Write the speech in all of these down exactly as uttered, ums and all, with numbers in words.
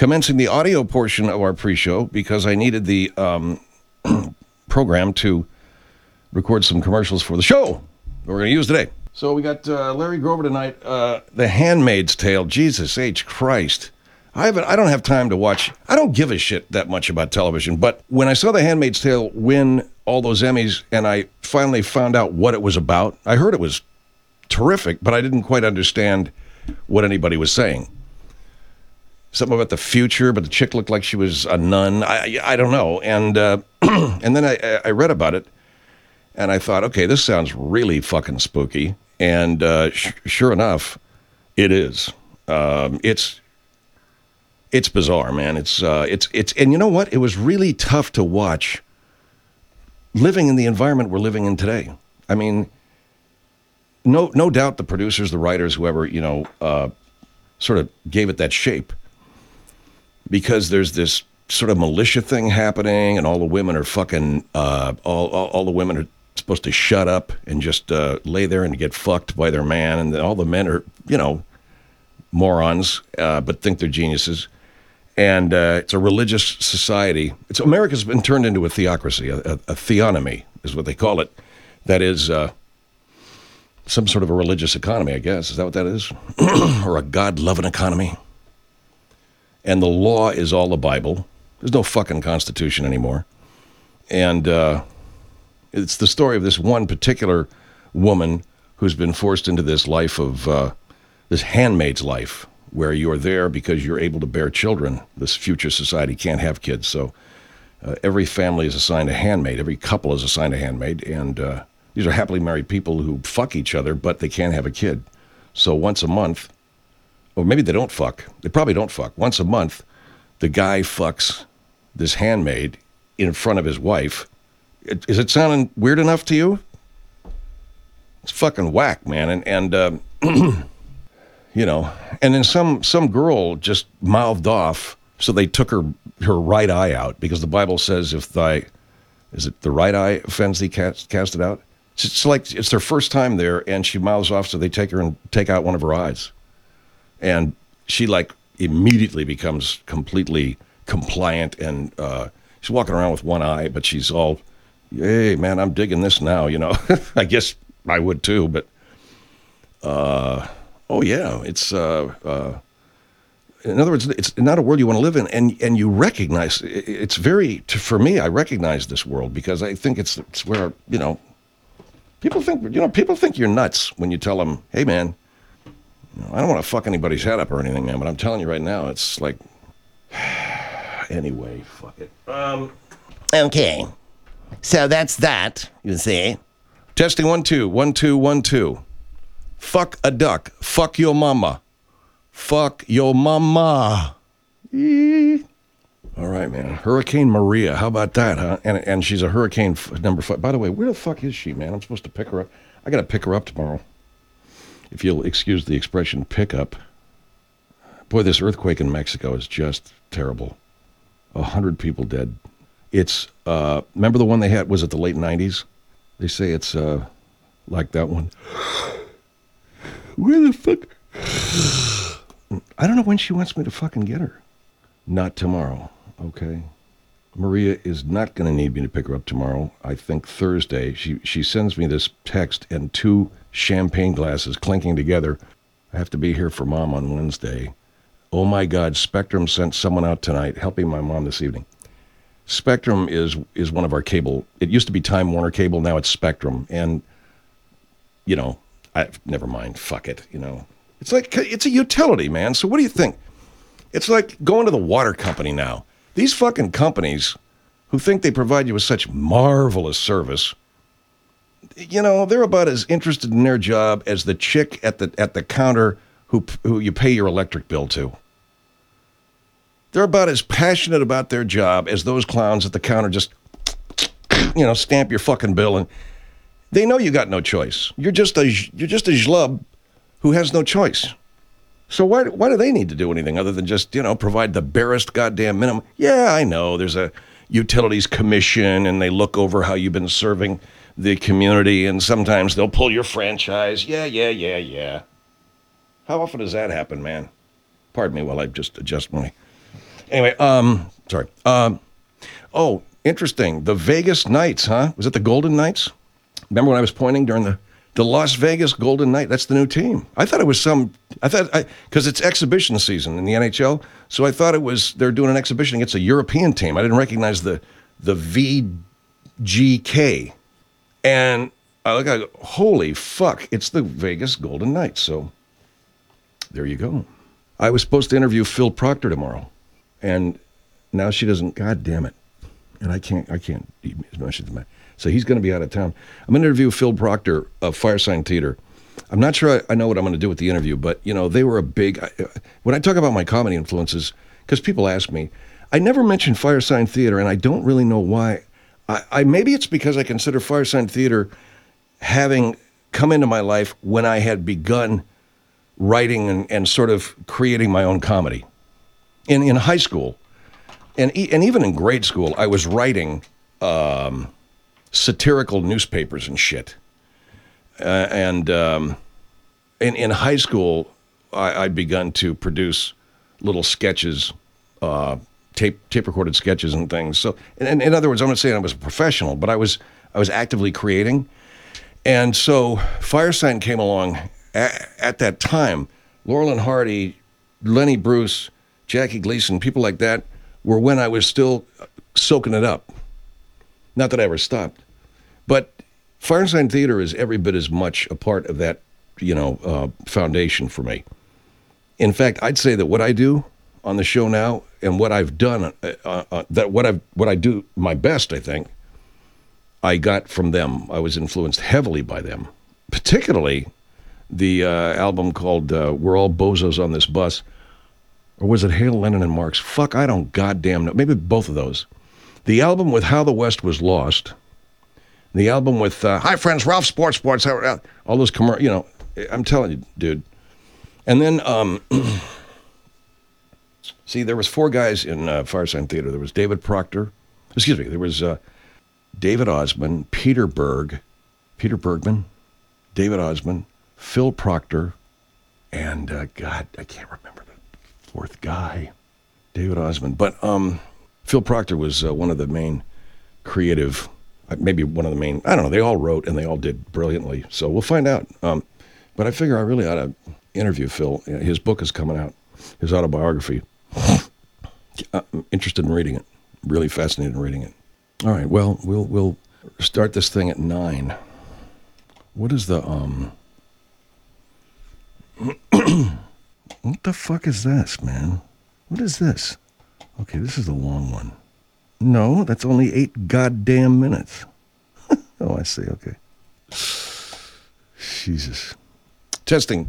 commencing the audio portion of our pre-show because I needed the um, program to record some commercials for the show that we're going to use today. So we got uh, Larry Grover tonight, uh, The Handmaid's Tale. Jesus H. Christ. I haven't. I don't have time to watch. I don't give a shit that much about television, but when I saw The Handmaid's Tale win all those Emmys and I finally found out what it was about, I heard it was terrific, but I didn't quite understand what anybody was saying. Something about the future, but the chick looked like she was a nun. I I don't know. And uh, and then I, I read about it, and I thought, okay, this sounds really fucking spooky. And uh, sh- sure enough, it is. Um, it's it's bizarre, man. It's uh, it's it's and you know what? It was really tough to watch living in the environment we're living in today. I mean, no no doubt the producers, the writers, whoever, you know, uh, sort of gave it that shape. Because there's this sort of militia thing happening, and all the women are fucking, uh, all, all all the women are supposed to shut up and just uh, lay there and get fucked by their man, and all the men are, you know, morons, uh, but think they're geniuses. And uh, it's a religious society. It's America's been turned into a theocracy, a, a, a theonomy is what they call it. That is uh, some sort of a religious economy, I guess. Is that what that is? Or a God-loving economy? And the law is all the Bible. There's no fucking Constitution anymore. And uh, it's the story of this one particular woman who's been forced into this life of, uh, this handmaid's life, where you're there because you're able to bear children. This future society can't have kids. So uh, every family is assigned a handmaid. Every couple is assigned a handmaid. And uh, these are happily married people who fuck each other, but they can't have a kid. So once a month, or maybe they don't fuck. They probably don't fuck. Once a month, the guy fucks this handmaid in front of his wife. It, is it sounding weird enough to you? It's fucking whack, man. And, and uh, you know, and then some some girl just mouthed off, so they took her, her right eye out, because the Bible says if thy, is it the right eye offends thee, cast, cast it out? It's, it's like it's their first time there, and she mouths off, so they take her and take out one of her eyes. And she, like, immediately becomes completely compliant, and uh, she's walking around with one eye, but she's all, hey, man, I'm digging this now, you know. I guess I would too, but, uh, oh, yeah, it's, uh, uh, in other words, it's not a world you want to live in, and and you recognize, it's very, for me, I recognize this world, because I think it's, it's where, you know, people think, you know, people think you're nuts when you tell them, hey, man, I don't want to fuck anybody's head up or anything, man, but I'm telling you right now, it's like, anyway, fuck it. Um, okay, so that's that, you see. Testing one, two, one, two, one, two. Fuck a duck. Fuck your mama. Fuck your mama. Eee. All right, man. Hurricane Maria. How about that, huh? And and she's a hurricane f- number five. By the way, where the fuck is she, man? I'm supposed to pick her up. I got to pick her up tomorrow. If you'll excuse the expression, pick up. Boy, this earthquake in Mexico is just terrible. A hundred people dead. It's, uh, remember the one they had, was it the late nineties? They say it's, uh, like that one. Where the fuck? I don't know when she wants me to fucking get her. Not tomorrow, okay? Maria is not going to need me to pick her up tomorrow. I think Thursday. She she sends me this text and two champagne glasses clinking together. I have to be here for Mom on Wednesday. Oh my God, Spectrum sent someone out tonight helping my mom this evening. Spectrum is is one of our cable. It used to be Time Warner Cable, now it's Spectrum. And, you know, I never mind, fuck it, you know. It's like, it's a utility, man. So what do you think? It's like going to the water company now. These fucking companies who think they provide you with such marvelous service, you know, they're about as interested in their job as the chick at the at the counter who who you pay your electric bill to. They're about as passionate about their job as those clowns at the counter just, you know, stamp your fucking bill, and they know you got no choice. You're just a you're just a schlub who has no choice. So why why do they need to do anything other than just, you know, provide the barest goddamn minimum? Yeah, I know there's a utilities commission, and they look over how you've been serving the community, and sometimes they'll pull your franchise. Yeah, yeah, yeah, yeah. How often does that happen, man? Pardon me while I just adjust my Anyway, um, sorry. Um, oh, interesting. The Vegas Knights, huh? Was it the Golden Knights? Remember when I was pointing during the the Las Vegas Golden Knight? That's the new team. I thought it was some. I thought I because it's exhibition season in the N H L, so I thought it was they're doing an exhibition against a European team. I didn't recognize the the V G K, and I look. I go, holy fuck! It's the Vegas Golden Knights. So there you go. I was supposed to interview Phil Proctor tomorrow, and now she doesn't. God damn it! And I can't. I can't. So he's going to be out of town. I'm going to interview Phil Proctor of Firesign Theater. I'm not sure I, I know what I'm going to do with the interview, but you know they were a big. I, when I talk about my comedy influences, because people ask me, I never mention Firesign Theater, and I don't really know why. I, I maybe it's because I consider Firesign Theater having come into my life when I had begun writing and, and sort of creating my own comedy. In in high school, and and even in grade school, I was writing um, satirical newspapers and shit. Uh, and um, in in high school, I, I'd begun to produce little sketches, uh, tape tape recorded sketches and things. So, in, in other words, I'm not saying I was a professional, but I was I was actively creating. And so, Firesign came along at, at that time. Laurel and Hardy, Lenny Bruce, Jackie Gleason, people like that were when I was still soaking it up. Not that I ever stopped, but Firesign Theater is every bit as much a part of that, you know, uh, foundation for me. In fact, I'd say that what I do on the show now and what I've done, uh, uh, that what I what I do my best, I think, I got from them. I was influenced heavily by them, particularly the uh, album called uh, "We're All Bozos on This Bus," or was it Hale, Lennon, and Marx? Fuck, I don't goddamn know. Maybe both of those. The album with How the West Was Lost. The album with uh, Hi Friends, Ralph Sports Sports, all those commercials, you know, I'm telling you, dude. And then, um, see, there was four guys in uh, Firesign Theater. There was David Proctor, excuse me, there was uh, David Osmond, Peter Berg, Peter Bergman, David Osmond, Phil Proctor, and uh, God, I can't remember the fourth guy, David Osmond. But um, Phil Proctor was uh, one of the main creative maybe one of the main, I don't know, they all wrote and they all did brilliantly. So we'll find out. Um, but I figure I really ought to interview Phil. His book is coming out, his autobiography. I'm interested in reading it. Really fascinated in reading it. All right, well, we'll we'll start this thing at nine. What is the, um... what the fuck is this, man? What is this? Okay, this is the long one. No, that's only eight goddamn minutes. Oh, I see. Okay. Jesus. Testing.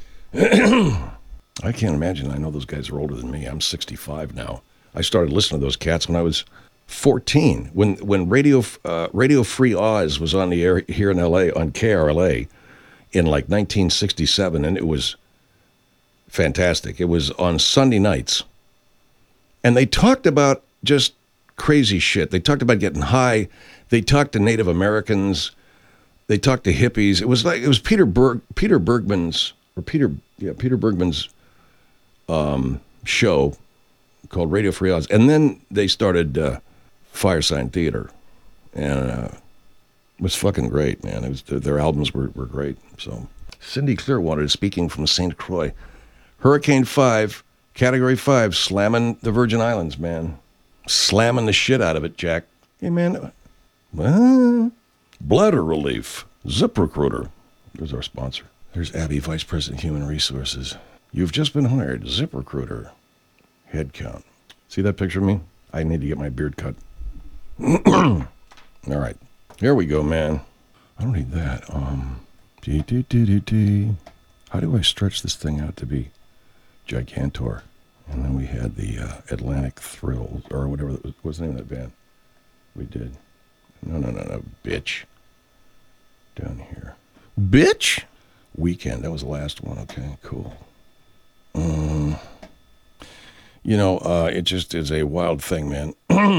I can't imagine. I know those guys are older than me. I'm sixty-five now. I started listening to those cats when I was fourteen. When when Radio uh, Radio Free Oz was on the air here in L A on K R L A in like nineteen sixty-seven, and it was fantastic. It was on Sunday nights, and they talked about just crazy shit. They talked about getting high. They talked to Native Americans. They talked to hippies. It was like it was Peter Berg, Peter Bergman's or Peter yeah Peter Bergman's um, show called Radio Free Oz, and then they started uh, Firesign Theater, and uh, it was fucking great, man. It was their albums were were great. So Cindy Clearwater is speaking from Saint Croix, Hurricane Five, Category Five, slamming the Virgin Islands, man. Slamming the shit out of it, Jack. Hey, man. Well, bladder relief. ZipRecruiter. There's our sponsor. There's Abby, Vice President, Human Resources. You've just been hired. ZipRecruiter. Head count. See that picture of me? I need to get my beard cut. All right. Here we go, man. I don't need that. Um. Dee, dee, dee, dee, dee. How do I stretch this thing out to be Gigantor? And then we had the uh, Atlantic Thrills, or whatever that was. What's the name of that band? We did. No, no, no, no. Bitch. Down here. Bitch? Weekend. That was the last one. Okay, cool. Um, you know, uh, it just is a wild thing, man.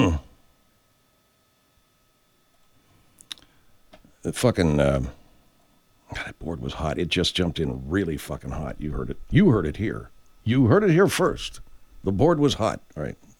The fucking, uh, God, that board was hot. It just jumped in really fucking hot. You heard it. You heard it here. You heard it here first. The board was hot. All right.